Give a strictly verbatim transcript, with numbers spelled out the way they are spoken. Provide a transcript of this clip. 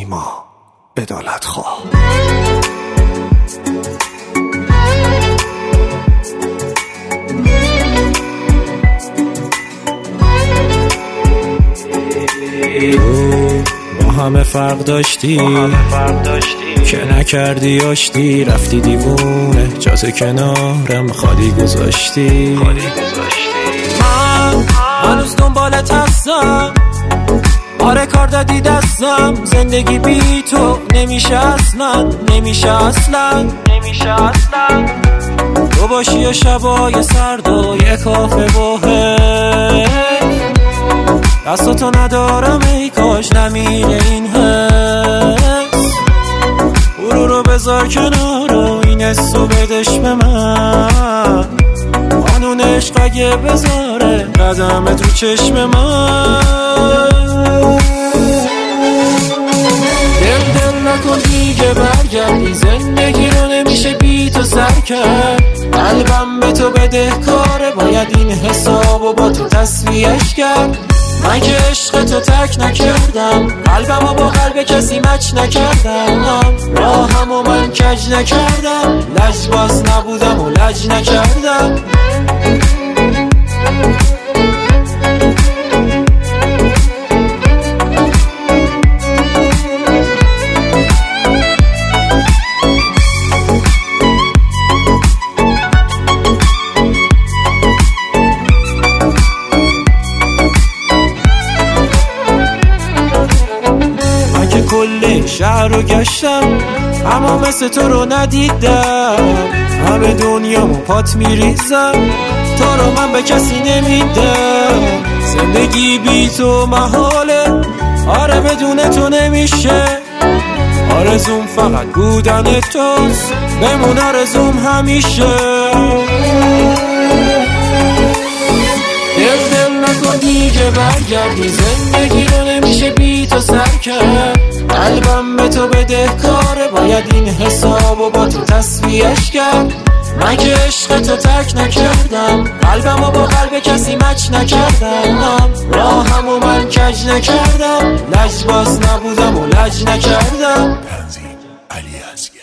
نیما عدالت خواه. با همه فرق داشتی که نکردی آشتی، رفتی دیوونه جات کنارم خالی گذاشتی. من هنوز دنبالت هستم، آره کار دادی دستم، زندگی بی تو نمیشه اصلا، نمیشه اصلا، نمیشه اصلا. تو باشی و شبای سرد و یه کافه باهه، دستاتو ندارم ای کاش نمیره این حس. برو رو بذار کنار و این حسو بدش به من، قانون عشق اگه بذاره قدمت رو چشم من. دل دل نکن دیگه برگردی، زندگی رو نمیشه بی تو سر کرد. قلبم به تو بدهکاره، باید این حسابو با تو تسویهش کرد. من که عشق تو تک نکردم، قلبمو با قلب کسی مچ نکردم. راهمو من کج نکردم، لجباز نبودم و لج نکردم. کل شهر رو گشتم اما مثل تو رو ندیدم، همه دنیامو پات میریزم، تو رو من به کسی نمیدم. زندگی بی تو محاله، آره بدون تو نمیشه. آرزوم فقط بودن توست، بمون آرزوم همیشه. دل دل نکن دیگه برگردی، زندگی رو نمیشه بی تو سر کرد. قلبم به تو بدهکاره، باید این حسابو با تو تسویهش کرد. من که عشق تو تک نکردم، قلبمو با قلب کسی مچ نکردم. راهمو من کج نکردم، لجباز نبودم و لج نکردم. علی ازگی